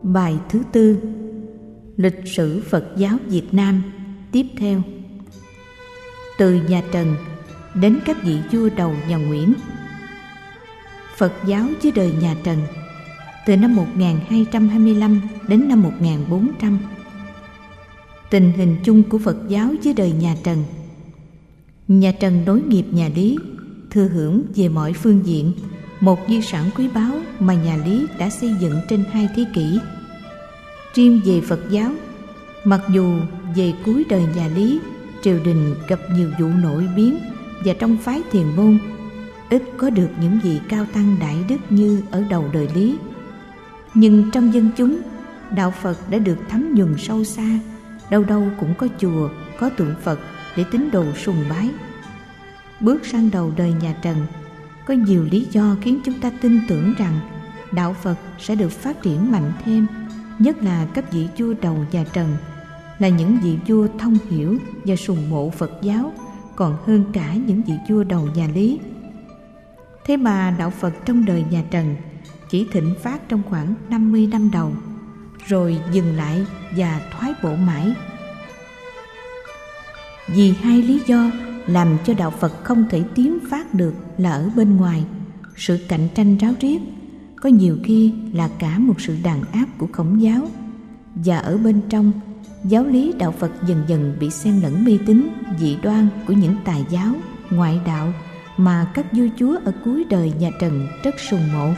Bài thứ tư. Lịch sử Phật giáo Việt Nam tiếp theo. Từ nhà Trần đến các vị vua đầu nhà Nguyễn. Phật giáo dưới đời nhà Trần từ năm 1225 đến năm 1400. Tình hình chung của Phật giáo dưới đời nhà Trần. Nhà Trần nối nghiệp nhà Lý, thừa hưởng về mọi phương diện một di sản quý báu mà nhà Lý đã xây dựng trên 2 thế kỷ. Riêng về Phật giáo, mặc dù về cuối đời nhà Lý, triều đình gặp nhiều vụ nổi biến và trong phái Thiền môn ít có được những vị cao tăng đại đức như ở đầu đời Lý, nhưng trong dân chúng, đạo Phật đã được thấm nhuần sâu xa, đâu đâu cũng có chùa, có tượng Phật để tín đồ sùng bái. Bước sang đầu đời nhà Trần, có nhiều lý do khiến chúng ta tin tưởng rằng đạo Phật sẽ được phát triển mạnh thêm, nhất là các vị vua đầu nhà Trần là những vị vua thông hiểu và sùng mộ Phật giáo còn hơn cả những vị vua đầu nhà Lý. Thế mà đạo Phật trong đời nhà Trần chỉ thịnh phát trong khoảng 50 năm đầu, rồi dừng lại và thoái bộ mãi. Vì 2 lý do làm cho đạo Phật không thể tiến phát được là ở bên ngoài, sự cạnh tranh ráo riết, có nhiều khi là cả một sự đàn áp của Khổng giáo, và ở bên trong, giáo lý đạo Phật dần dần bị xen lẫn mê tín, dị đoan của những tà giáo, ngoại đạo mà các vua chúa ở cuối đời nhà Trần rất sùng mộ.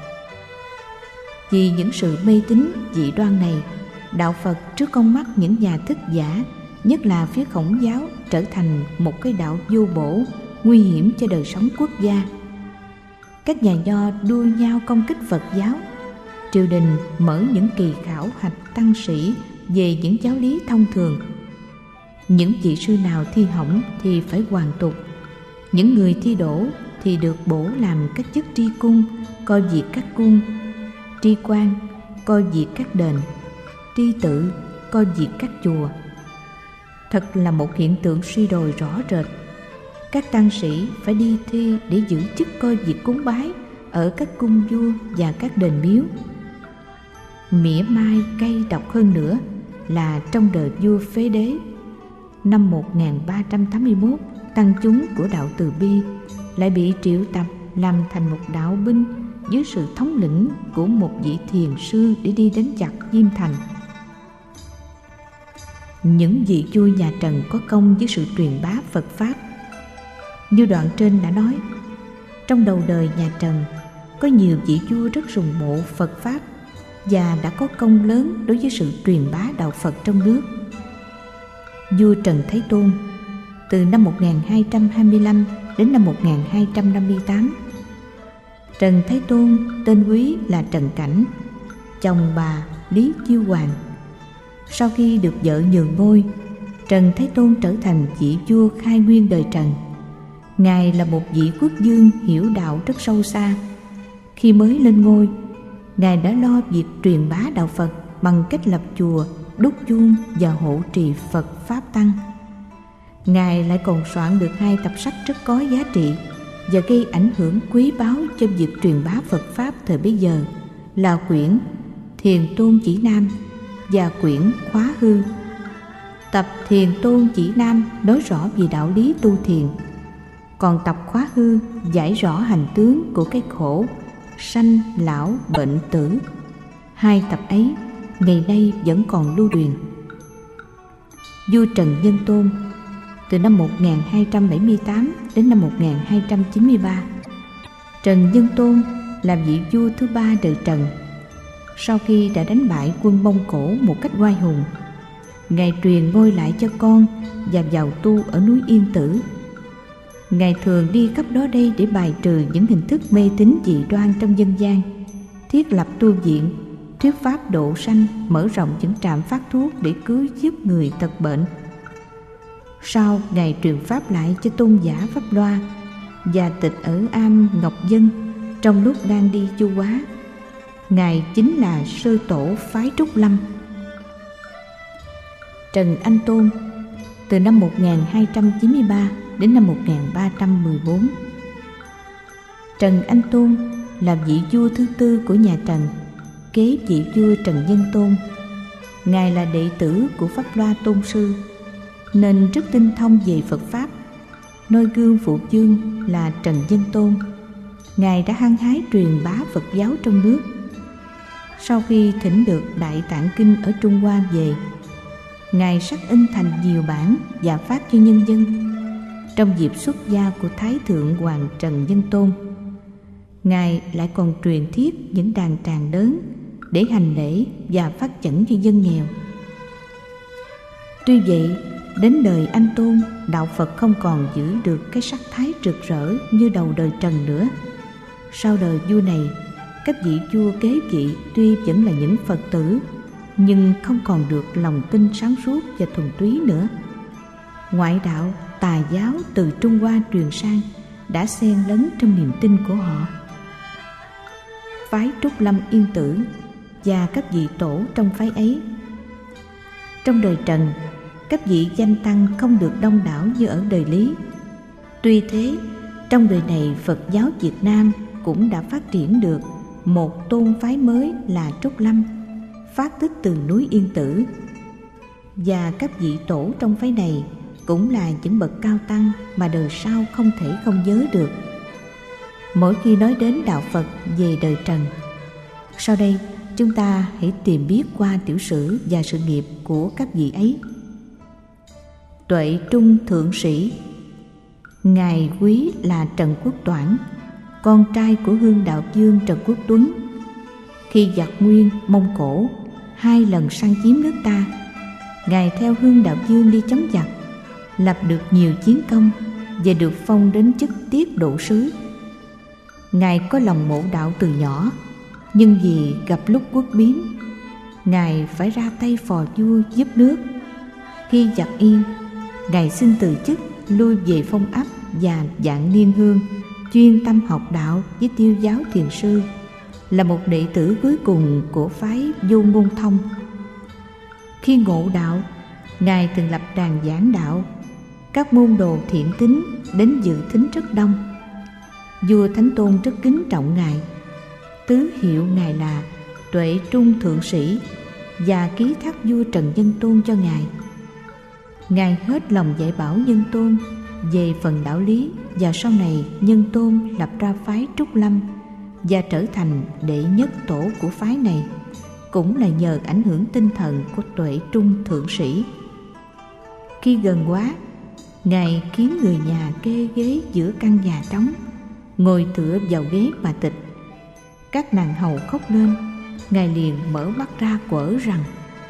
Vì những sự mê tín, dị đoan này, đạo Phật trước con mắt những nhà thức giả, nhất là phía Khổng giáo, trở thành một cái đạo vô bổ, nguy hiểm cho đời sống quốc gia. Các nhà nho đua nhau công kích Phật giáo. Triều đình mở những kỳ khảo hạch tăng sĩ về những giáo lý thông thường. Những vị sư nào thi hỏng thì phải hoàn tục. Những người thi đỗ thì được bổ làm các chức tri cung, coi việc các cung, tri quan, coi việc các đền, tri tự, coi việc các chùa. Thật là một hiện tượng suy đồi rõ rệt. Các tăng sĩ phải đi thi để giữ chức coi việc cúng bái ở các cung vua và các đền miếu. Mỉa mai cay độc hơn nữa là trong đời vua Phế Đế, năm 1381, tăng chúng của đạo Từ Bi lại bị triệu tập làm thành một đạo binh dưới sự thống lĩnh của một vị thiền sư để đi đánh giặc Diêm Thành. Những vị vua nhà Trần có công với sự truyền bá Phật Pháp. Như đoạn trên đã nói, trong đầu đời nhà Trần có nhiều vị vua rất sùng mộ Phật Pháp và đã có công lớn đối với sự truyền bá đạo Phật trong nước. Vua Trần Thái Tôn từ năm 1225 đến năm 1258. Trần Thái Tôn tên quý là Trần Cảnh, chồng bà Lý Chiêu Hoàng. Sau khi được vợ nhường ngôi, Trần Thái Tôn trở thành vị vua khai nguyên đời Trần. Ngài là một vị quốc vương hiểu đạo rất sâu xa. Khi mới lên ngôi, Ngài đã lo việc truyền bá đạo Phật bằng cách lập chùa, đúc chuông và hộ trì Phật Pháp Tăng. Ngài lại còn soạn được 2 tập sách rất có giá trị và gây ảnh hưởng quý báu cho việc truyền bá Phật Pháp thời bấy giờ là quyển Thiền Tôn Chỉ Nam và quyển Khóa Hư. Tập Thiền Tôn Chỉ Nam nói rõ về đạo lý tu thiền, còn tập Khóa Hư giải rõ hành tướng của cái khổ sanh, lão, bệnh, tử. 2 tập ấy ngày nay vẫn còn lưu truyền. Vua Trần Nhân Tôn từ năm 1278 đến năm 1293. Trần Nhân Tôn là vị vua thứ 3 đời Trần. Sau khi đã đánh bại quân Mông Cổ một cách oai hùng, Ngài truyền ngôi lại cho con và vào tu ở núi Yên Tử. Ngài thường đi khắp đó đây để bài trừ những hình thức mê tín dị đoan trong dân gian, thiết lập tu viện, thuyết pháp độ sanh, mở rộng những trạm phát thuốc để cứu giúp người tật bệnh. Sau, Ngài truyền pháp lại cho tôn giả Pháp Loa và tịch ở Am Ngọc Dân trong lúc đang đi chu hóa. Ngài chính là sơ tổ phái Trúc Lâm. Trần Anh Tôn từ năm 1293 đến năm 1314. Trần Anh Tôn là vị vua thứ 4 của nhà Trần. kế vị vua Trần Nhân Tôn. Ngài là đệ tử của Pháp Loa Tôn Sư nên rất tinh thông về Phật Pháp. Noi gương phụ vương là Trần Nhân Tôn, Ngài đã hăng hái truyền bá Phật giáo trong nước. Sau khi thỉnh được Đại Tạng Kinh ở Trung Hoa về, Ngài sắc in thành nhiều bản và phát cho nhân dân. Trong dịp xuất gia của Thái Thượng Hoàng Trần Nhân Tôn, Ngài lại còn truyền thiết những đàn tràng lớn để hành lễ và phát chẩn cho dân nghèo. Tuy vậy, đến đời Anh Tôn, đạo Phật không còn giữ được cái sắc thái rực rỡ như đầu đời Trần nữa. Sau đời vua này, các vị vua kế vị tuy vẫn là những Phật tử, nhưng không còn được lòng tin sáng suốt và thuần túy nữa. Ngoại đạo, tà giáo từ Trung Hoa truyền sang đã xen lẫn trong niềm tin của họ. Phái Trúc Lâm Yên Tử và các vị tổ trong phái ấy. Trong đời Trần, các vị danh tăng không được đông đảo như ở đời Lý. Tuy thế, trong đời này Phật giáo Việt Nam cũng đã phát triển được một tôn phái mới là Trúc Lâm, phát tích từ núi Yên Tử. Và các vị tổ trong phái này cũng là những bậc cao tăng mà đời sau không thể không nhớ được mỗi khi nói đến đạo Phật về đời Trần. Sau đây, chúng ta hãy tìm biết qua tiểu sử và sự nghiệp của các vị ấy. Tuệ Trung Thượng Sĩ. Ngài quý là Trần Quốc Toản, con trai của Hương Đạo Vương Trần Quốc Tuấn. Khi giặc Nguyên, Mông Cổ 2 lần sang chiếm nước ta, Ngài theo Hương Đạo Vương đi chống giặc, lập được nhiều chiến công và được phong đến chức tiết độ sứ. Ngài có lòng mộ đạo từ nhỏ, nhưng vì gặp lúc quốc biến, Ngài phải ra tay phò vua giúp nước. Khi giặc yên, Ngài xin từ chức, lui về Phong Ấp và Vạn Niên Hương, chuyên tâm học đạo với Tiêu Giáo Thiền Sư, là một đệ tử cuối cùng của phái Vô Ngôn Thông. Khi ngộ đạo, Ngài từng lập đàn giảng đạo, các môn đồ thiện tín đến dự thính rất đông. Vua Thánh Tôn rất kính trọng Ngài, tứ hiệu Ngài là Tuệ Trung Thượng Sĩ và ký thác vua Trần Nhân Tôn cho Ngài. Ngài hết lòng dạy bảo Nhân Tôn về phần đạo lý, và sau này Nhân Tôn lập ra phái Trúc Lâm và trở thành đệ nhất tổ của phái này, cũng là nhờ ảnh hưởng tinh thần của Tuệ Trung Thượng Sĩ. Khi gần quá, Ngài khiến người nhà kê ghế giữa căn nhà trống, ngồi tựa vào ghế mà tịch. Các nàng hầu khóc lên, Ngài liền mở mắt ra quở rằng: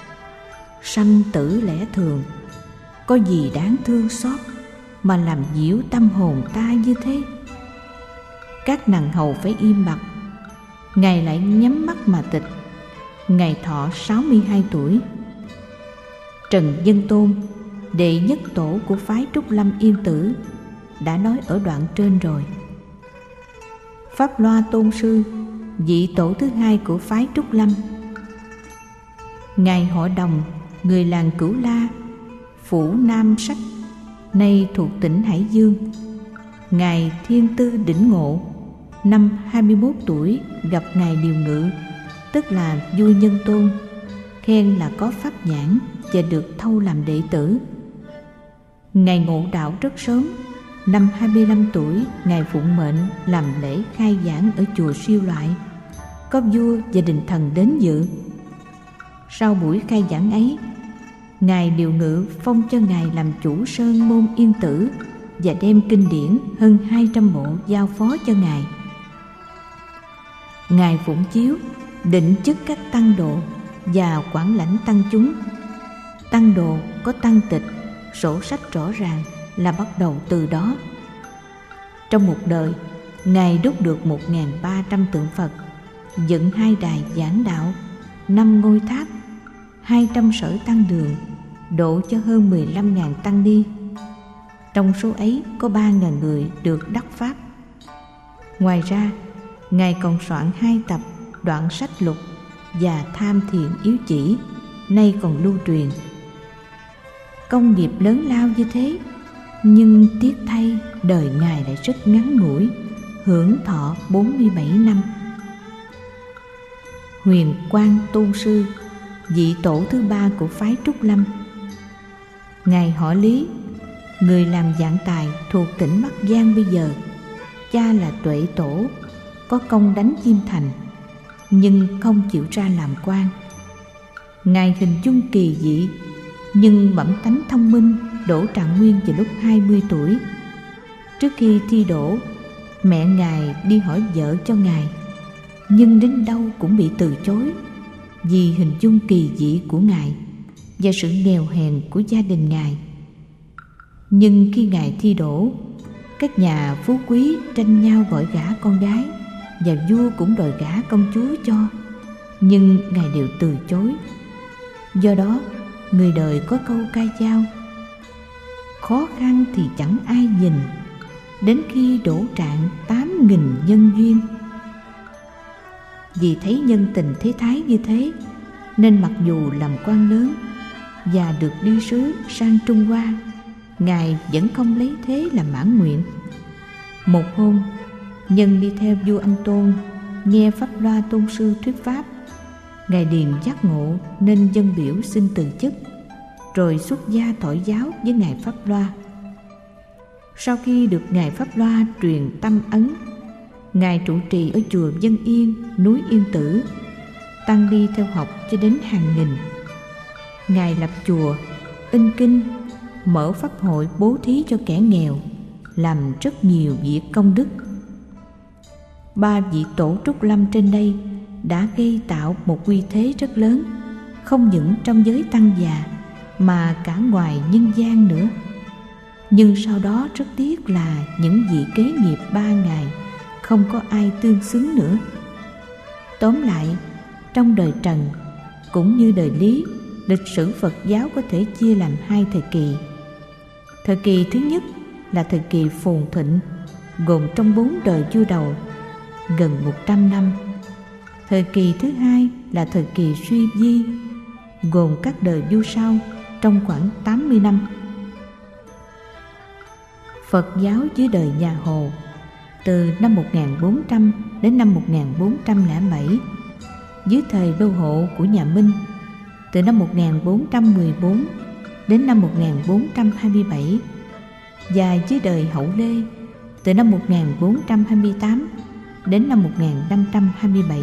sanh tử lẽ thường, có gì đáng thương xót mà làm nhiễu tâm hồn ta như thế. Các nàng hầu phải im bặt, Ngài lại nhắm mắt mà tịch. Ngài thọ 62 tuổi. Trần Nhân Tôn, đệ nhất tổ của phái Trúc Lâm Yên Tử, đã nói ở đoạn trên rồi. Pháp Loa Tôn Sư, vị tổ thứ 2 của phái Trúc Lâm. Ngài họ Đồng, người làng Cửu La, phủ Nam Sách, nay thuộc tỉnh Hải Dương. Ngài Thiên Tư Đỉnh Ngộ, năm 21 tuổi gặp Ngài Điều Ngự, tức là vua Nhân Tôn, khen là có pháp nhãn và được thâu làm đệ tử. Ngài ngộ đạo rất sớm. Năm 25 tuổi, Ngài phụng mệnh làm lễ khai giảng ở chùa Siêu Loại, có vua và đình thần đến dự. Sau buổi khai giảng ấy, Ngài Điều Ngự phong cho Ngài làm chủ sơn môn Yên Tử và đem kinh điển hơn 200 bộ giao phó cho Ngài. Ngài phụng chiếu định chức các tăng đồ và quản lãnh tăng chúng. Tăng đồ có tăng tịch, sổ sách rõ ràng là bắt đầu từ đó. Trong một đời, Ngài đúc được 1.300 tượng Phật, dựng 2 đài giảng đạo, 5 ngôi tháp, 200 sở tăng đường, độ cho hơn 15.000 tăng ni. Trong số ấy có 3.000 người được đắc pháp. Ngoài ra, Ngài còn soạn 2 tập Đoạn Sách Lục và Tham Thiền Yếu Chỉ, nay còn lưu truyền. Công nghiệp lớn lao như thế, nhưng tiếc thay đời Ngài lại rất ngắn ngủi, hưởng thọ 47 năm. Huyền Quang Tôn Sư, vị tổ thứ 3 của phái Trúc Lâm. Ngài họ Lý, người làm dạng tài thuộc tỉnh Bắc Giang bây giờ. Cha là Tuệ Tổ, có công đánh Chiêm Thành, nhưng không chịu ra làm quan. Ngài hình dung kỳ dị, nhưng bẩm tánh thông minh, đỗ trạng nguyên vào lúc 20 tuổi. Trước khi thi đỗ, mẹ Ngài đi hỏi vợ cho Ngài, nhưng đến đâu cũng bị từ chối vì hình dung kỳ dị của Ngài và sự nghèo hèn của gia đình Ngài. Nhưng khi Ngài thi đỗ, các nhà phú quý tranh nhau gọi gả con gái, và vua cũng đòi gả công chúa cho, nhưng Ngài đều từ chối. Do đó, người đời có câu ca dao: khó khăn thì chẳng ai nhìn, đến khi đỗ trạng 8.000 nhân duyên. Vì thấy nhân tình thế thái như thế, nên mặc dù làm quan lớn và được đi sứ sang Trung Hoa, Ngài vẫn không lấy thế làm mãn nguyện. Một hôm, nhân đi theo vua Anh Tôn nghe pháp loa tôn sư thuyết pháp. Ngài điền giác ngộ nên dâng biểu xin từ chức, rồi xuất gia thọ giáo với Ngài Pháp Loa. Sau khi được Ngài Pháp Loa truyền tâm ấn, Ngài trụ trì ở chùa Vân Yên, núi Yên Tử. Tăng đi theo học cho đến hàng nghìn. Ngài lập chùa, in kinh, mở pháp hội bố thí cho kẻ nghèo, làm rất nhiều việc công đức. 3 vị tổ Trúc Lâm trên đây đã gây tạo một uy thế rất lớn, không những trong giới tăng già mà cả ngoài nhân gian nữa. Nhưng sau đó rất tiếc là những vị kế nghiệp 3 Ngài không có ai tương xứng nữa. Tóm lại, trong đời Trần cũng như đời Lý, lịch sử Phật giáo có thể chia làm 2 thời kỳ. Thời kỳ thứ nhất là thời kỳ phồn thịnh, gồm trong 4 đời vua đầu, gần 100 năm. Thời kỳ thứ hai là thời kỳ suy vi, gồm các đời vua sau, trong khoảng 80 năm. Phật giáo dưới đời nhà Hồ từ năm 1400 đến năm 1407, dưới thời đô hộ của nhà Minh từ năm 1414 đến năm 1427, và dưới đời Hậu Lê từ năm 1428 đến năm 1527.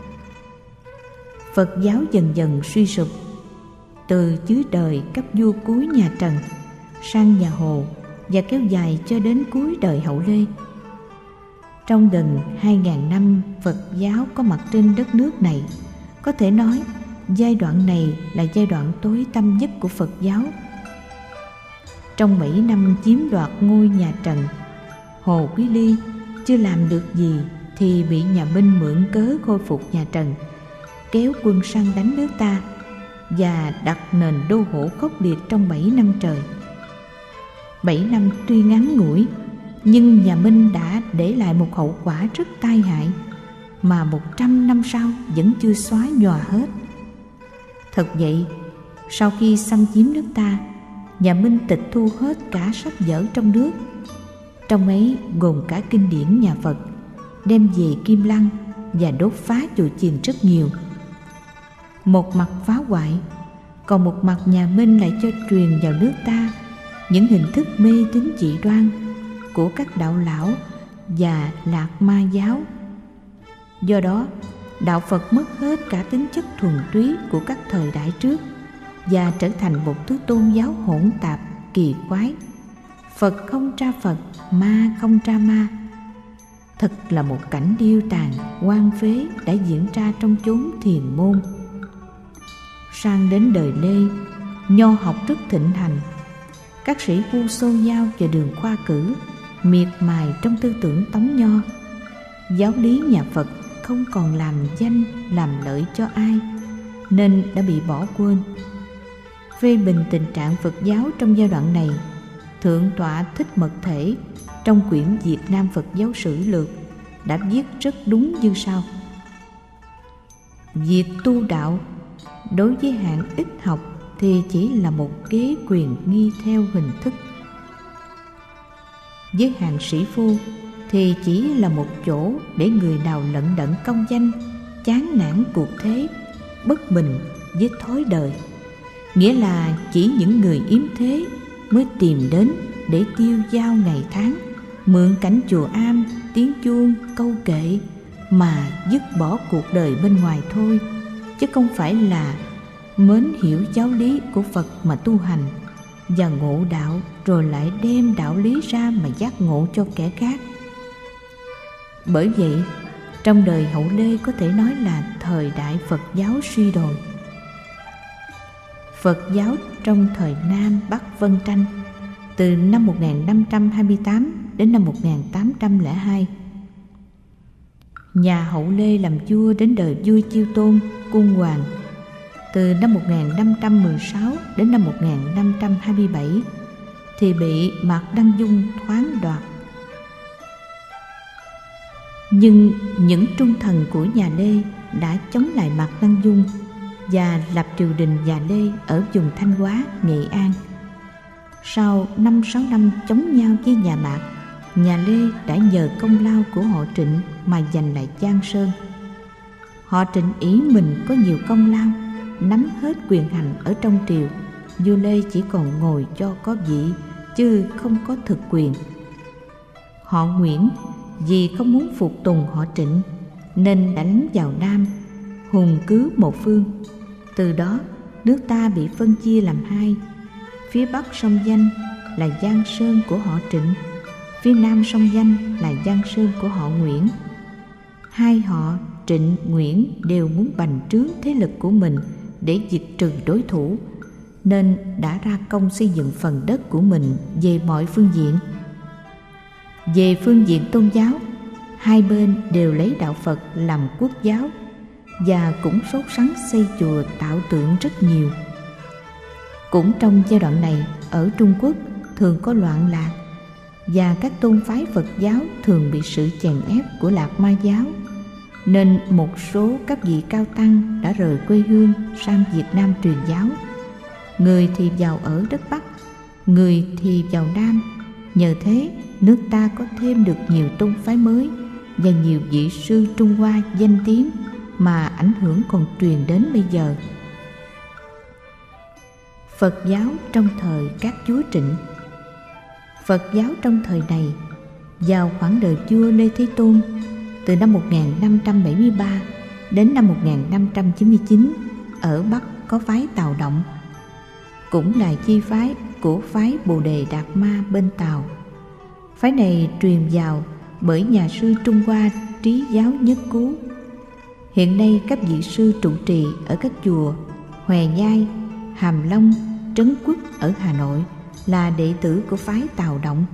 Phật giáo dần dần suy sụp từ dưới đời các vua cuối nhà Trần sang nhà Hồ và kéo dài cho đến cuối đời Hậu Lê. Trong gần 2.000 năm Phật giáo có mặt trên đất nước này, có thể nói giai đoạn này là giai đoạn tối tăm nhất của Phật giáo. Trong 7 năm chiếm đoạt ngôi nhà Trần, Hồ Quý Ly chưa làm được gì thì bị nhà Minh mượn cớ khôi phục nhà Trần, kéo quân sang đánh nước ta và đặt nền đô hộ khốc liệt trong 7 năm trời. 7 năm tuy ngắn ngủi, nhưng nhà Minh đã để lại một hậu quả rất tai hại mà 100 năm sau vẫn chưa xóa nhòa hết. Thật vậy, sau khi xâm chiếm nước ta, nhà Minh tịch thu hết cả sách vở trong nước, trong ấy gồm cả kinh điển nhà Phật, đem về Kim Lăng và đốt phá chùa chiền rất nhiều. Một mặt phá hoại, còn một mặt nhà Minh lại cho truyền vào nước ta những hình thức mê tín dị đoan của các đạo lão và lạc ma giáo. Do đó, đạo Phật mất hết cả tính chất thuần túy của các thời đại trước và trở thành một thứ tôn giáo hỗn tạp, kỳ quái. Phật không ra Phật, ma không ra ma. Thật là một cảnh điêu tàn, hoang phế đã diễn ra trong chốn thiền môn. Sang đến đời Lê, nho học rất thịnh hành. Các sĩ phu xô giao vào đường khoa cử, miệt mài trong tư tưởng tống nho. Giáo lý nhà Phật không còn làm danh làm lợi cho ai, nên đã bị bỏ quên. Phê bình tình trạng Phật giáo trong giai đoạn này, Thượng tọa Thích Mật Thể trong quyển Việt Nam Phật giáo sử lược đã viết rất đúng như sau: việc tu đạo đối với hạng ít học thì chỉ là một kế quyền nghi theo hình thức, với hạng sĩ phu thì chỉ là một chỗ để người nào lận đận công danh chán nản cuộc thế, bất bình với thói đời. Nghĩa là chỉ những người yếm thế mới tìm đến để tiêu dao ngày tháng, mượn cảnh chùa am, tiếng chuông, câu kệ mà dứt bỏ cuộc đời bên ngoài thôi, chứ không phải là mến hiểu giáo lý của Phật mà tu hành và ngộ đạo, rồi lại đem đạo lý ra mà giác ngộ cho kẻ khác. Bởi vậy, trong đời Hậu Lê có thể nói là thời đại Phật giáo suy đồi. Phật giáo trong thời Nam Bắc Vân Tranh từ năm 1528 đến năm 1802. Nhà Hậu Lê làm vua đến đời vua Chiêu Tôn, Cung Hoàng từ năm 1516 đến năm 1527 thì bị Mạc Đăng Dung thoáng đoạt. Nhưng những trung thần của nhà Lê đã chống lại Mạc Đăng Dung và lập triều đình nhà Lê ở vùng Thanh Hóa, Nghệ An. Sau 5-6 năm chống nhau với nhà Mạc, nhà Lê đã nhờ công lao của họ Trịnh mà giành lại Giang Sơn. Họ Trịnh ý mình có nhiều công lao, nắm hết quyền hành ở trong triều. Vua Lê chỉ còn ngồi cho có vị, chứ không có thực quyền. Họ Nguyễn vì không muốn phục tùng họ Trịnh nên đánh vào Nam, hùng cứ một phương. Từ đó nước ta bị phân chia làm hai. Phía Bắc sông Danh là Giang Sơn của họ Trịnh, phía Nam sông Danh là Giang Sơn của họ Nguyễn. Hai họ Trịnh, Nguyễn đều muốn bành trướng thế lực của mình để diệt trừ đối thủ, nên đã ra công xây dựng phần đất của mình về mọi phương diện. Về phương diện tôn giáo, hai bên đều lấy đạo Phật làm quốc giáo và cũng sốt sắng xây chùa tạo tượng rất nhiều. Cũng trong giai đoạn này, ở Trung Quốc thường có loạn lạc và các tôn phái Phật giáo thường bị sự chèn ép của Lạc Ma giáo, nên một số các vị cao tăng đã rời quê hương sang Việt Nam truyền giáo. Người thì vào ở đất Bắc, người thì vào Nam. Nhờ thế, nước ta có thêm được nhiều tôn phái mới và nhiều vị sư Trung Hoa danh tiếng mà ảnh hưởng còn truyền đến bây giờ. Phật giáo trong thời các chúa Trịnh. Phật giáo trong thời này vào khoảng đời vua Lê Thế Tôn từ năm 1573 đến năm 1599 ở Bắc có phái Tào Động, cũng là chi phái của phái Bồ Đề Đạt Ma bên Tàu. Phái này truyền vào bởi nhà sư Trung Hoa Trí Giáo Nhất Cứu. Hiện nay các vị sư trụ trì ở các chùa Hòe Nhai, Hàm Long, Trấn Quốc ở Hà Nội là đệ tử của phái Tào Động.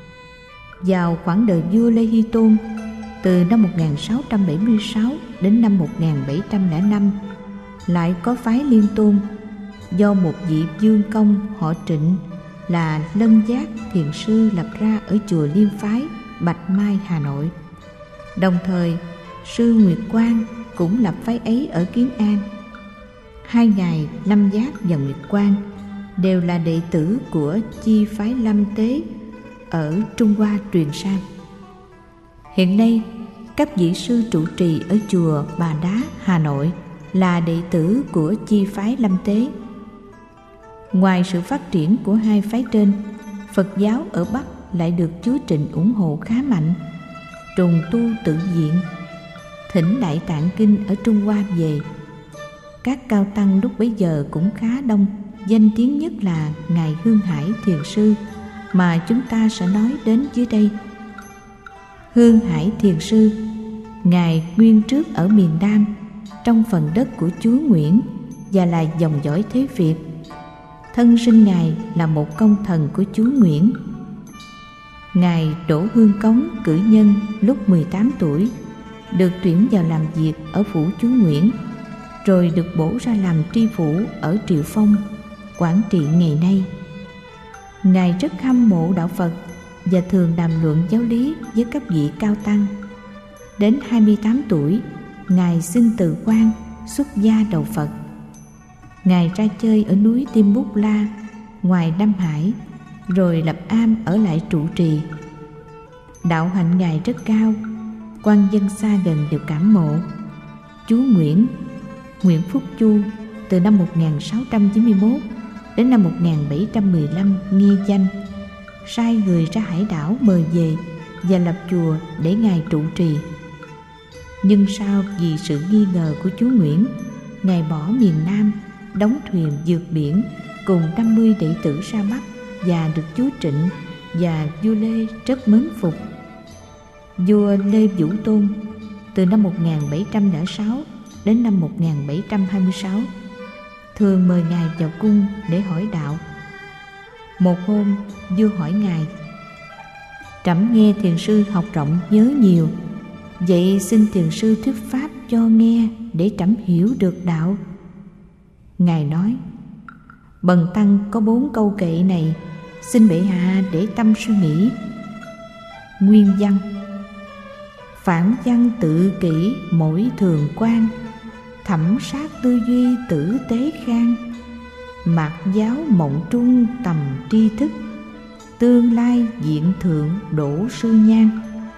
Vào khoảng đời vua Lê Hy Tôn từ năm 1676 đến năm 1705 lại có phái Liên Tôn do một vị vương công họ Trịnh là Lân Giác Thiền Sư lập ra ở chùa Liên Phái, Bạch Mai, Hà Nội. Đồng thời, sư Nguyệt Quang cũng lập phái ấy ở Kiến An. Hai ngài Lâm Giác và Nguyệt Quang đều là đệ tử của chi phái Lâm Tế ở Trung Hoa truyền sang. Hiện nay, các vị sư trụ trì ở chùa Bà Đá, Hà Nội là đệ tử của chi phái Lâm Tế. Ngoài sự phát triển của hai phái trên, Phật giáo ở Bắc lại được Chúa Trịnh ủng hộ khá mạnh, trùng tu tự viện, thỉnh Đại Tạng Kinh ở Trung Hoa về. Các cao tăng lúc bấy giờ cũng khá đông, danh tiếng nhất là ngài Hương Hải Thiền Sư mà chúng ta sẽ nói đến dưới đây. Hương Hải Thiền Sư, ngài nguyên trước ở miền Nam trong phần đất của chúa Nguyễn và là dòng dõi Thế Việt. Thân sinh ngài là một công thần của chúa Nguyễn. Ngài Đỗ Hương Cống cử nhân lúc 18 tuổi, được tuyển vào làm việc ở phủ chúa Nguyễn, rồi được bổ ra làm tri phủ ở Triệu Phong, Quảng Trị ngày nay. Ngài rất hâm mộ đạo Phật và thường đàm luận giáo lý với các vị cao tăng. Đến 28 tuổi, ngài xin từ quan xuất gia đầu Phật. Ngài ra chơi ở núi Tim Bút La ngoài Nam Hải, rồi lập am ở lại trụ trì. Đạo hạnh ngài rất cao, quan dân xa gần đều cảm mộ. Chú Nguyễn Phúc Chu từ năm 1691 đến năm 1715 nghe danh, sai người ra hải đảo mời về và lập chùa để ngài trụ trì. Nhưng sau vì sự nghi ngờ của chú Nguyễn, ngài bỏ miền Nam, đóng thuyền vượt biển cùng 50 đệ tử ra Bắc và được chúa Trịnh và vua Lê rất mến phục. Vua Lê Vũ Tôn từ năm 1706 đến năm 1726 thường mời ngài vào cung để hỏi đạo. Một hôm, vua hỏi ngài: "Trẫm nghe thiền sư học rộng nhớ nhiều, vậy xin thiền sư thuyết pháp cho nghe để trẫm hiểu được đạo." Ngài nói: "Bần tăng có 4 câu kệ này, xin bệ hạ để tâm suy nghĩ." Nguyên văn: Phản văn tự kỷ mỗi thường quan, thẩm sát tư duy tử tế khang. Mạt giáo mộng trung tầm tri thức, tương lai diện thượng đổ sư nhan.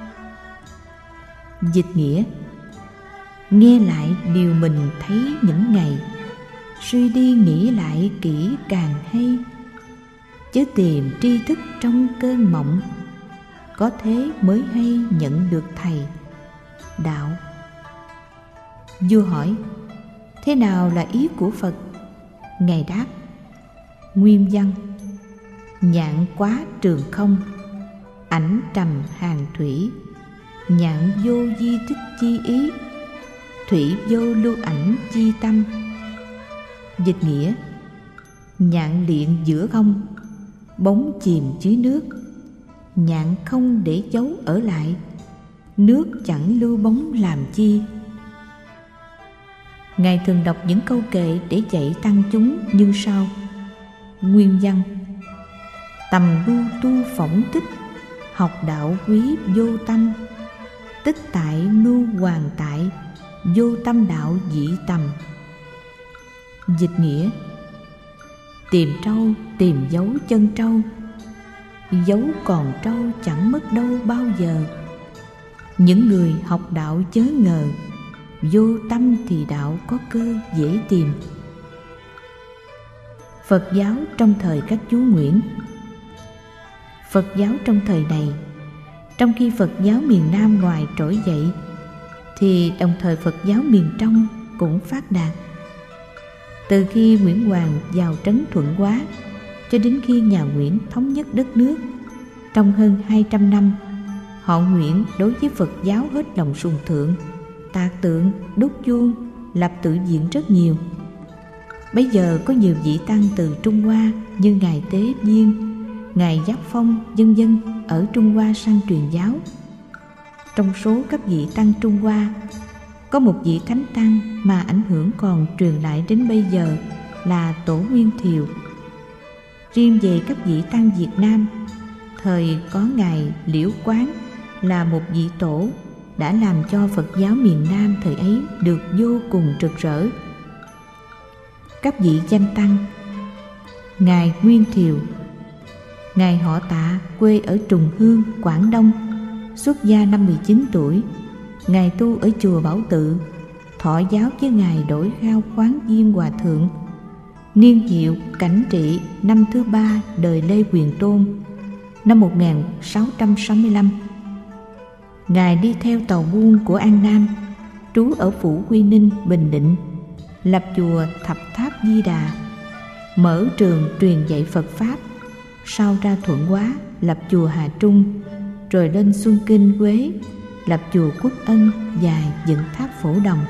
Dịch nghĩa: nghe lại điều mình thấy những ngày, suy đi nghĩ lại kỹ càng hay. Chớ tìm tri thức trong cơn mộng, có thế mới hay nhận được thầy đạo. Vua hỏi: thế nào là ý của Phật? Ngài đáp: nguyên văn: nhạn quá trường không, ảnh trầm hàng thủy. Nhạn vô di tích chi ý, thủy vô lưu ảnh chi tâm. Dịch nghĩa: nhạn liện giữa không, bóng chìm dưới nước. Nhạn không để dấu ở lại, nước chẳng lưu bóng làm chi. Ngài thường đọc những câu kệ để dạy tăng chúng như sau. Nguyên văn: tầm lưu tu phỏng tích, học đạo quý vô tâm. Tích tại ngưu hoàng tại, vô tâm đạo dĩ tầm. Dịch nghĩa: tìm trâu tìm dấu chân trâu, dấu còn trâu chẳng mất đâu bao giờ. Những người học đạo chớ ngờ, vô tâm thì đạo có cơ dễ tìm. Phật giáo trong thời các chúa Nguyễn. Phật giáo trong thời này, trong khi Phật giáo miền Nam ngoài trỗi dậy, thì đồng thời Phật giáo miền trong cũng phát đạt. Từ khi Nguyễn Hoàng vào trấn Thuận Hóa cho đến khi nhà Nguyễn thống nhất đất nước, trong hơn 200 năm, họ Nguyễn đối với Phật giáo hết lòng sùng thượng, tạc tượng, đúc chuông, lập tự viện rất nhiều. Bây giờ có nhiều vị tăng từ Trung Hoa như ngài Tế Viên, ngài Giác Phong, vân vân ở Trung Hoa sang truyền giáo. Trong số các vị tăng Trung Hoa, có một vị thánh tăng mà ảnh hưởng còn truyền lại đến bây giờ là Tổ Nguyên Thiều. Riêng về các vị tăng Việt Nam, thời có ngài Liễu Quán là một vị tổ đã làm cho Phật giáo miền Nam thời ấy được vô cùng rực rỡ. Các vị danh tăng: ngài Nguyên Thiều, ngài họ Tạ, quê ở Trùng Hương, Quảng Đông, xuất gia năm 19 tuổi. Ngài tu ở chùa Bảo Tự, thọ giáo với ngài Đổi Khao Khoáng Viên Hòa Thượng. Niên hiệu Cảnh Trị, năm thứ 3 đời Lê Quyền Tôn, năm 1665. Ngài đi theo tàu buôn của An Nam, trú ở phủ Quy Ninh, Bình Định, lập chùa Thập Tháp Di Đà, mở trường truyền dạy Phật Pháp. Sau ra Thuận Hóa, lập chùa Hà Trung, rồi lên Xuân Kinh, Quế, lập chùa Quốc Ân và dựng tháp Phổ Đồng.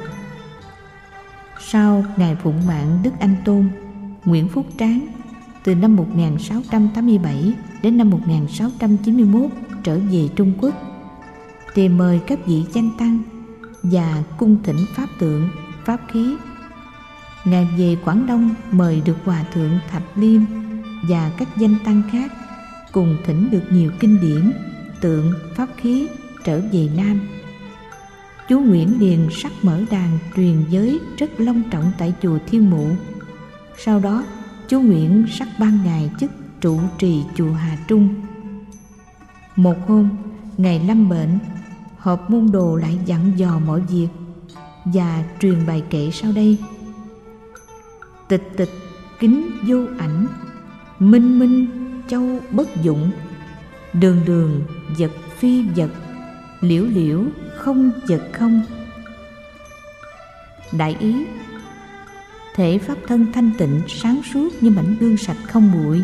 Sau ngài phụng mạng Đức Anh Tôn, Nguyễn Phúc Tráng từ năm 1687 đến năm 1691 trở về Trung Quốc, tìm mời các vị danh tăng và cung thỉnh pháp tượng, pháp khí. Ngài về Quảng Đông mời được Hòa Thượng Thạch Liêm và các danh tăng khác, cùng thỉnh được nhiều kinh điển, tượng, pháp khí trở về Nam. Chú Nguyễn liền sắc mở đàn truyền giới rất long trọng tại chùa Thiên Mụ. Sau đó chú Nguyễn sắc ban ngài chức trụ trì chùa Hà Trung. Một hôm ngài lâm bệnh, họp môn đồ lại dặn dò mọi việc. và truyền bài kệ sau đây: tịch tịch kính vô ảnh, minh minh châu bất dụng, đường đường vật phi vật, liễu liễu không vật không. Đại ý: thể pháp thân thanh tịnh sáng suốt như mảnh gương sạch không bụi,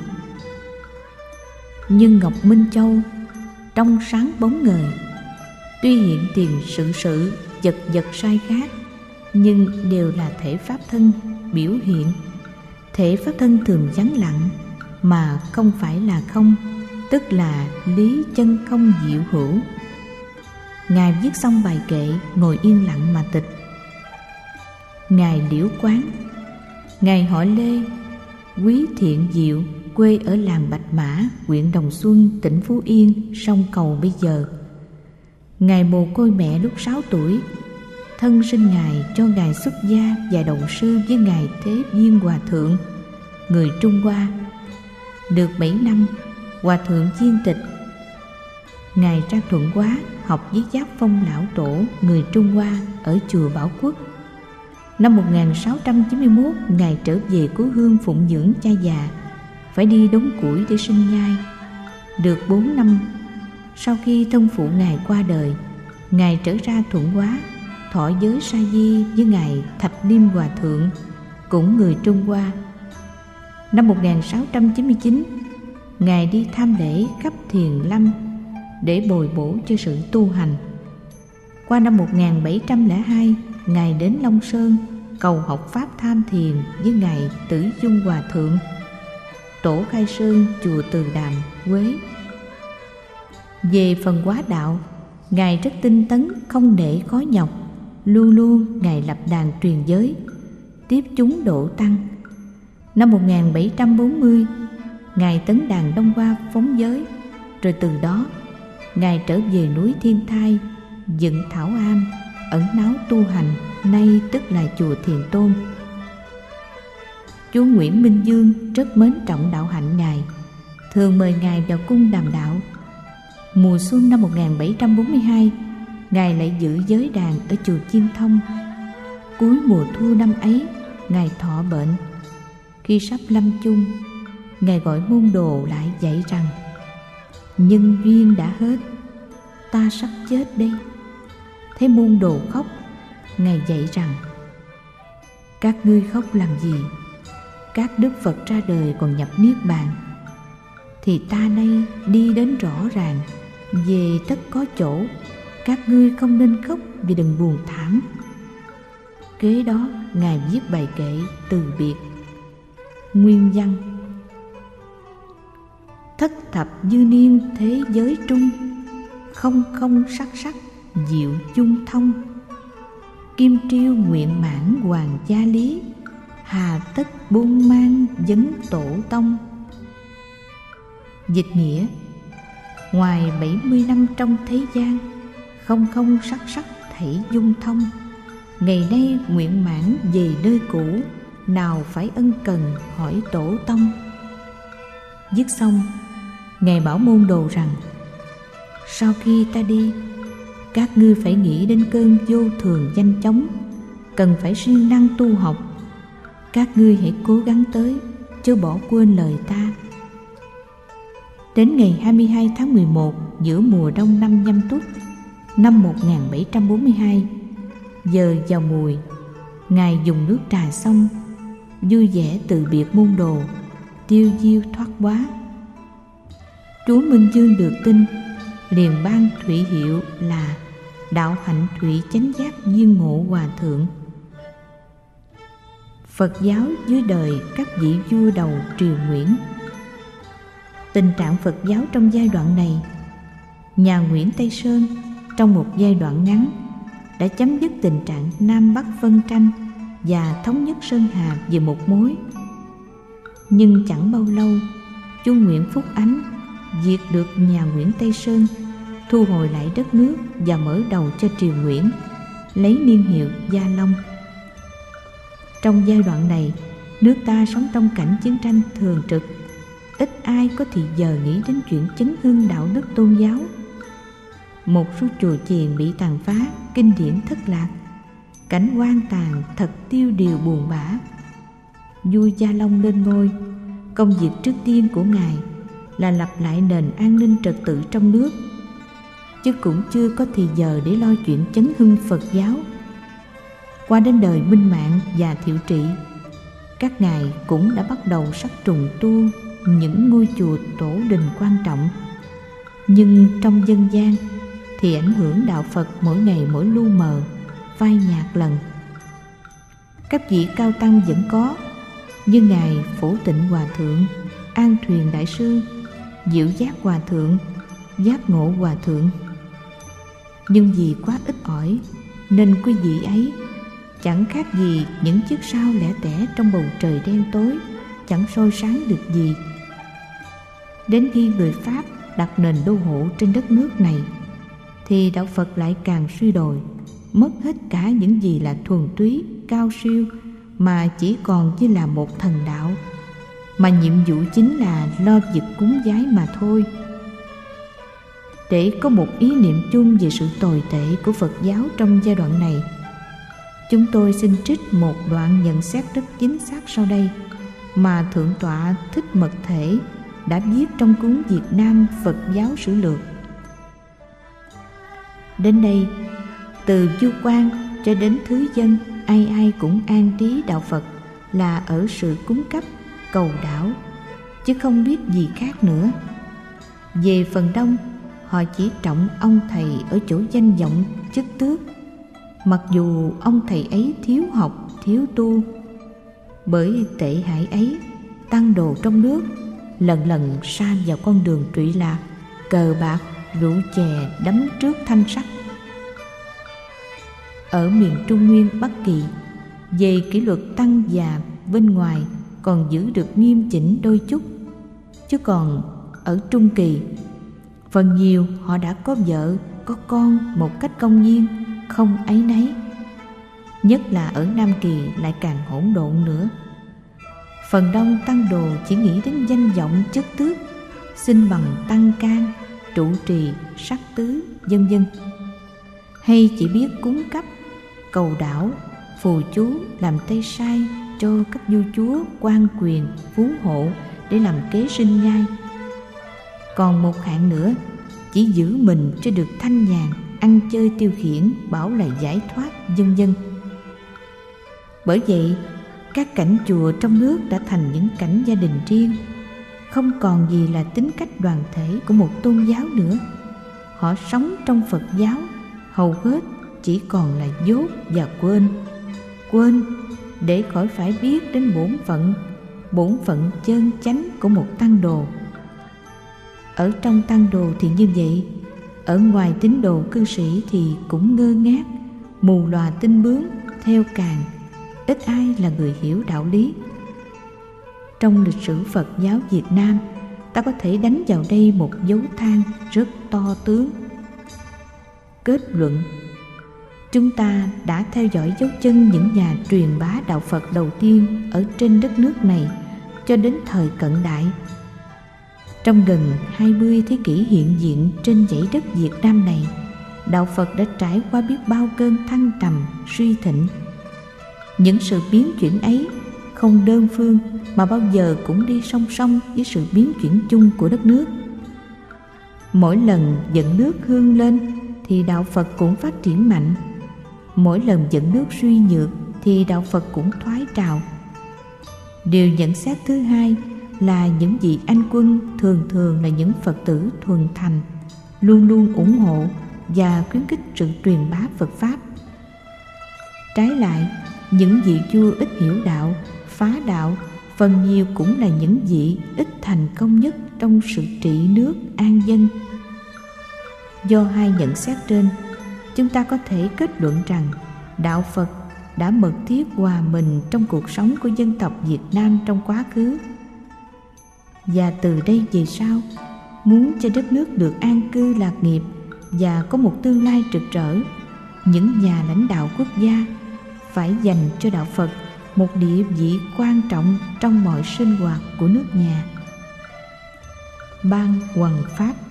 nhưng ngọc minh châu trong sáng bóng ngời. Tuy hiện tiền sự vật vật sai khác, nhưng đều là thể pháp thân biểu hiện. Thể pháp thân thường vắng lặng mà không phải là không, tức là lý chân không diệu hữu. Ngài viết xong bài kệ, ngồi yên lặng mà tịch. Ngài Liễu Quán, ngài họ Lê, quý thiện diệu, quê ở làng Bạch Mã, huyện Đồng Xuân, tỉnh Phú Yên, sông Cầu bây giờ. Ngài mồ côi mẹ lúc 6 tuổi. Thân sinh ngài cho ngài xuất gia và đồng sư với ngài Thế Viên Hòa Thượng, người Trung Hoa. Được 7 năm, Hòa Thượng viên tịch. Ngài ra Thuận Hóa học với Giác Phong Lão Tổ, người Trung Hoa, ở chùa Bảo Quốc. Năm 1691, ngài trở về cố hương phụng dưỡng cha già, phải đi đốn củi để sinh nhai. Được 4 năm, sau khi thân phụ ngài qua đời, ngài trở ra Thuận Hóa, thọ giới sa di với ngài Thạch Niêm Hòa Thượng, cũng người Trung Hoa. Năm 1699, ngài đi tham lễ khắp Thiền Lâm để bồi bổ cho sự tu hành. Qua năm 1702, ngài đến Long Sơn cầu học pháp tham thiền với ngài Tử Dung Hòa Thượng, tổ khai sơn chùa Từ Đàm, Quế. Về phần hóa đạo, ngài rất tinh tấn, không nể khó nhọc. Luôn luôn ngài lập đàn truyền giới, tiếp chúng độ tăng. Năm 1740, ngài tấn đàn Đông Hoa phóng giới. Rồi từ đó, ngài trở về núi Thiên Thai, dựng Thảo Am, ẩn náu tu hành, nay tức là chùa Thiền Tôn. Chúa Nguyễn Minh Dương rất mến trọng đạo hạnh ngài, thường mời ngài vào cung đàm đạo. Mùa xuân năm 1742, ngài lại giữ giới đàn ở chùa Chiên Thông. Cuối mùa thu năm ấy, ngài thọ bệnh. Khi sắp lâm chung, ngài gọi môn đồ lại dạy rằng: nhân duyên đã hết, ta sắp chết đây. Thấy môn đồ khóc, ngài dạy rằng: các ngươi khóc làm gì? Các đức Phật ra đời còn nhập niết bàn, thì ta nay đi đến rõ ràng, về tất có chỗ. Các ngươi không nên khóc vì đừng buồn thảm. Kế đó, ngài viết bài kệ từ biệt. Nguyên văn: thất thập dư niên thế giới trung, không không sắc sắc diệu chung thông. Kim triêu nguyện mãn hoàng gia lý, hà tất buôn mang vấn tổ tông. Dịch nghĩa: ngoài 70 năm trong thế gian, không không sắc sắc thảy dung thông. Ngày nay nguyện mãn về nơi cũ, nào phải ân cần hỏi tổ tông. Viết xong, ngài bảo môn đồ rằng: sau khi ta đi, các ngươi phải nghĩ đến cơn vô thường nhanh chóng, cần phải siêng năng tu học. Các ngươi hãy cố gắng tới, chớ bỏ quên lời ta. Đến ngày 22 tháng 11 giữa mùa đông năm Nhâm Tuất năm 1742, giờ vào mùi, ngài dùng nước trà xong, vui vẻ từ biệt môn đồ, tiêu diêu thoát quá. Chúa Minh Dương được tin, liền ban thụy hiệu là Đạo Hạnh Thụy Chánh Giác Viên Ngộ Hòa Thượng. Phật giáo dưới đời các vị vua đầu triều Nguyễn. Tình trạng Phật giáo trong giai đoạn này, nhà Nguyễn Tây Sơn trong một giai đoạn ngắn đã chấm dứt tình trạng Nam Bắc phân tranh và thống nhất Sơn Hà về một mối. Nhưng chẳng bao lâu, chúa Nguyễn Phúc Ánh diệt được nhà Nguyễn Tây Sơn, thu hồi lại đất nước và mở đầu cho triều Nguyễn, lấy niên hiệu Gia Long. Trong giai đoạn này, nước ta sống trong cảnh chiến tranh thường trực, ít ai có thì giờ nghĩ đến chuyện chấn hưng đạo đức tôn giáo. Một số chùa chiền bị tàn phá, kinh điển thất lạc, cảnh hoang tàn thật tiêu điều buồn bã. Vua Gia Long lên ngôi, công việc trước tiên của ngài là lập lại nền an ninh trật tự trong nước, chứ cũng chưa có thì giờ để lo chuyện chấn hưng Phật giáo. Qua đến đời Minh Mạng và Thiệu Trị, các ngài cũng đã bắt đầu sắp trùng tu những ngôi chùa tổ đình quan trọng. Nhưng trong dân gian thì ảnh hưởng đạo Phật mỗi ngày mỗi lu mờ, phai nhạt lần. Các vị cao tăng vẫn có, như ngài Phổ Tịnh Hòa Thượng, An Thuyền Đại Sư, Diệu Giác Hòa Thượng, Giác Ngộ Hòa Thượng. Nhưng vì quá ít ỏi nên quý vị ấy chẳng khác gì những chiếc sao lẻ tẻ trong bầu trời đen tối, chẳng soi sáng được gì. Đến khi người Pháp đặt nền đô hộ trên đất nước này thì đạo Phật lại càng suy đồi, mất hết cả những gì là thuần túy, cao siêu, mà chỉ còn như là một thần đạo, mà nhiệm vụ chính là lo việc cúng vái mà thôi. Để có một ý niệm chung về sự tồi tệ của Phật giáo trong giai đoạn này, chúng tôi xin trích một đoạn nhận xét rất chính xác sau đây mà Thượng tọa Thích Mật Thể đã viết trong cuốn Việt Nam Phật giáo sử lược. Đến đây, từ vua quan cho đến thứ dân, ai ai cũng an trí đạo Phật là ở sự cúng cấp, cầu đảo, chứ không biết gì khác nữa. Về phần đông, họ chỉ trọng ông thầy ở chỗ danh vọng chức tước, mặc dù ông thầy ấy thiếu học, thiếu tu. Bởi tệ hại ấy, tăng đồ trong nước lần lần sa vào con đường trụy lạc, cờ bạc, rượu chè đắm trước thanh sắc. Ở miền Trung Nguyên Bắc Kỳ, về kỷ luật tăng già bên ngoài còn giữ được nghiêm chỉnh đôi chút, chứ còn ở Trung Kỳ, phần nhiều họ đã có vợ, có con một cách công nhiên, không áy náy. Nhất là ở Nam Kỳ lại càng hỗn độn nữa. Phần đông tăng đồ chỉ nghĩ đến danh vọng chức tước, xin bằng tăng can, trụ trì, sắc tứ, vân vân, hay chỉ biết cúng cấp, cầu đảo, phù chú, làm tay sai cho các vua chúa, quan quyền, phú hộ để làm kế sinh nhai. Còn một hạng nữa chỉ giữ mình cho được thanh nhàn, ăn chơi tiêu khiển, bảo là giải thoát, vân vân. Bởi vậy, các cảnh chùa trong nước đã thành những cảnh gia đình riêng, không còn gì là tính cách đoàn thể của một tôn giáo nữa. Họ sống trong Phật giáo, hầu hết chỉ còn là dốt và quên để khỏi phải biết đến bổn phận chân chánh của một tăng đồ. Ở trong tăng đồ thì như vậy, ở ngoài tín đồ cư sĩ thì cũng ngơ ngác, mù lòa tin bướm, theo càn, ít ai là người hiểu đạo lý. Trong lịch sử Phật giáo Việt Nam, ta có thể đánh vào đây một dấu than rất to tướng. Kết luận, chúng ta đã theo dõi dấu chân những nhà truyền bá đạo Phật đầu tiên ở trên đất nước này cho đến thời cận đại. Trong gần 20 thế kỷ hiện diện trên dãy đất Việt Nam này, đạo Phật đã trải qua biết bao cơn thăng trầm, suy thịnh. Những sự biến chuyển ấy không đơn phương mà bao giờ cũng đi song song với sự biến chuyển chung của đất nước. Mỗi lần dẫn nước hương lên thì đạo Phật cũng phát triển mạnh. Mỗi lần dẫn nước suy nhược thì đạo Phật cũng thoái trào. Điều nhận xét thứ hai là những vị anh quân thường là những Phật tử thuần thành, luôn luôn ủng hộ và khuyến khích sự truyền bá Phật Pháp. Trái lại, những vị vua ít hiểu đạo, phá đạo, phần nhiều cũng là những vị ít thành công nhất trong sự trị nước an dân. Do hai nhận xét trên, chúng ta có thể kết luận rằng đạo Phật đã mật thiết hòa mình trong cuộc sống của dân tộc Việt Nam trong quá khứ. Và từ đây về sau, muốn cho đất nước được an cư lạc nghiệp và có một tương lai rực rỡ, những nhà lãnh đạo quốc gia phải dành cho đạo Phật một địa vị quan trọng trong mọi sinh hoạt của nước nhà. Ban Hoằng Pháp.